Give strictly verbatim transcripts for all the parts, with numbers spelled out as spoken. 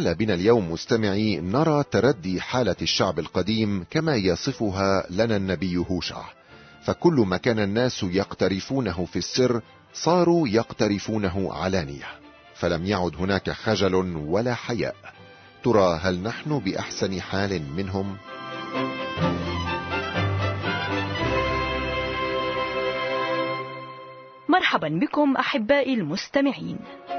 تعال بنا اليوم مستمعي نرى تردي حالة الشعب القديم كما يصفها لنا النبي هوشع. فكل ما كان الناس يقترفونه في السر صاروا يقترفونه علانية، فلم يعد هناك خجل ولا حياء. ترى هل نحن بأحسن حال منهم؟ مرحبا بكم أحبائي المستمعين.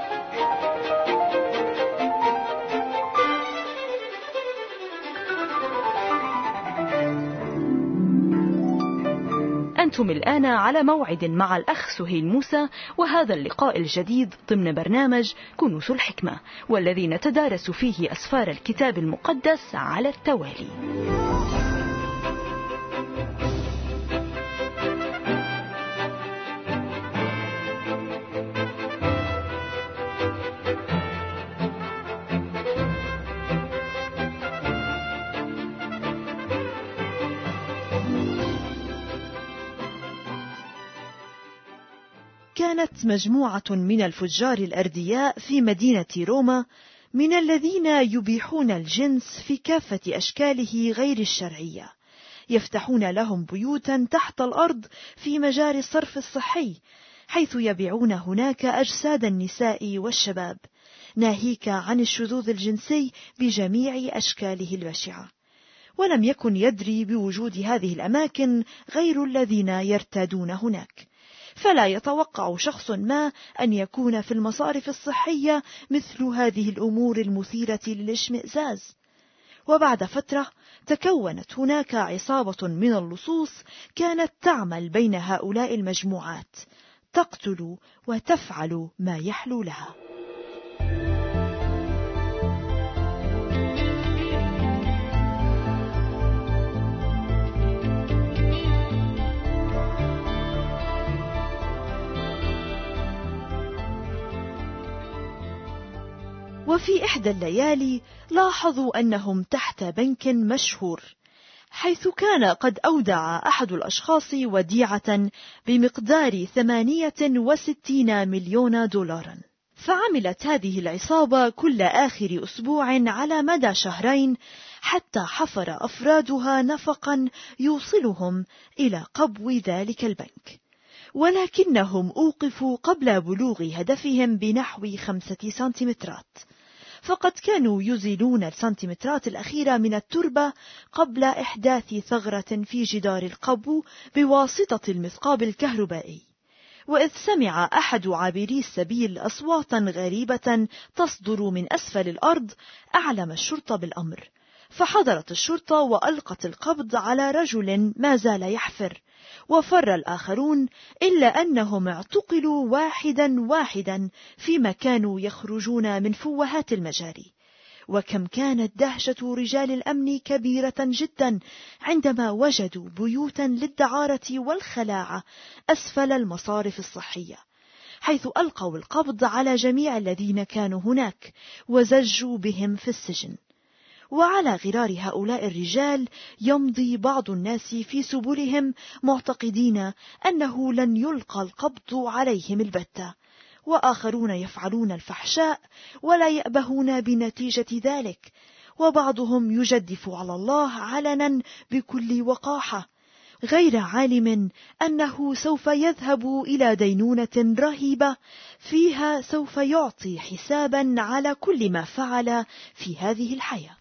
أنتم الآن على موعد مع الأخ سهيل موسى، وهذا اللقاء الجديد ضمن برنامج كنوز الحكمة، والذي نتدارس فيه أسفار الكتاب المقدس على التوالي. كانت مجموعة من الفجار الأردياء في مدينة روما من الذين يبيحون الجنس في كافة أشكاله غير الشرعية، يفتحون لهم بيوتا تحت الأرض في مجاري الصرف الصحي، حيث يبيعون هناك أجساد النساء والشباب، ناهيك عن الشذوذ الجنسي بجميع أشكاله البشعة. ولم يكن يدري بوجود هذه الأماكن غير الذين يرتادون هناك، فلا يتوقع شخص ما أن يكون في المصارف الصحية مثل هذه الأمور المثيرة للاشمئزاز. وبعد فترة تكونت هناك عصابة من اللصوص كانت تعمل بين هؤلاء المجموعات، تقتل وتفعل ما يحلو لها. وفي إحدى الليالي لاحظوا أنهم تحت بنك مشهور، حيث كان قد أودع أحد الأشخاص وديعة بمقدار ثمانية وستين مليون دولارا. فعملت هذه العصابة كل آخر أسبوع على مدى شهرين حتى حفر أفرادها نفقا يوصلهم إلى قبو ذلك البنك، ولكنهم أوقفوا قبل بلوغ هدفهم بنحو خمسة سنتيمترات، فقد كانوا يزيلون السنتيمترات الأخيرة من التربة قبل إحداث ثغرة في جدار القبو بواسطة المثقاب الكهربائي. وإذ سمع أحد عابري السبيل أصواتا غريبة تصدر من أسفل الأرض أعلم الشرطة بالأمر، فحضرت الشرطة وألقت القبض على رجل ما زال يحفر، وفر الآخرون إلا أنهم اعتقلوا واحدا واحدا فيما كانوا يخرجون من فوهات المجاري. وكم كانت دهشة رجال الأمن كبيرة جدا عندما وجدوا بيوتا للدعارة والخلاعة أسفل المصارف الصحية، حيث ألقوا القبض على جميع الذين كانوا هناك وزجوا بهم في السجن. وعلى غرار هؤلاء الرجال يمضي بعض الناس في سبلهم معتقدين أنه لن يلقى القبض عليهم البتة، وآخرون يفعلون الفحشاء ولا يأبهون بنتيجة ذلك، وبعضهم يجدف على الله علنا بكل وقاحة، غير عالم أنه سوف يذهب إلى دينونة رهيبة فيها سوف يعطي حسابا على كل ما فعل في هذه الحياة.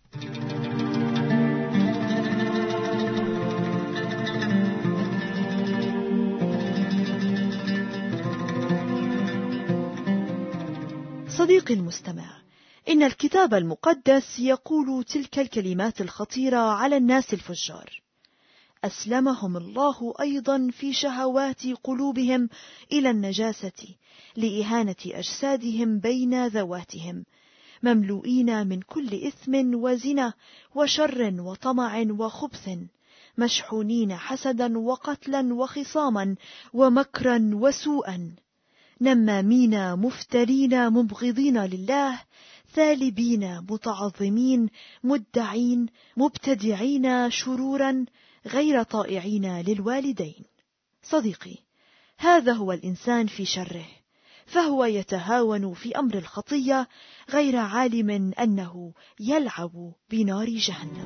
صديقي المستمع، إن الكتاب المقدس يقول تلك الكلمات الخطيرة على الناس الفجار: أسلمهم الله أيضا في شهوات قلوبهم إلى النجاسة لإهانة أجسادهم بين ذواتهم، مملوئين من كل إثم وزنا وشر وطمع وخبث، مشحونين حسدا وقتلا وخصاما ومكرا وسوءا، نمامين مفترين مبغضين لله، ثالبين متعظمين مدعين مبتدعين شرورا، غير طائعين للوالدين. صديقي، هذا هو الإنسان في شره، فهو يتهاون في أمر الخطية غير عالم أنه يلعب بنار جهنم.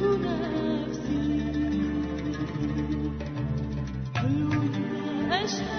أشهد